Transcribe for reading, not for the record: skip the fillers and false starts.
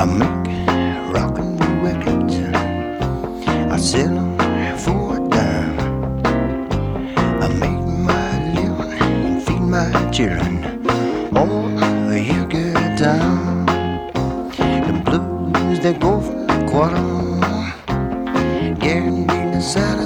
I make rock and roll records, I sell them for a dime. I make my living and feed my children all a year good time. The blues that go for a quarter, guaranteed to satisfy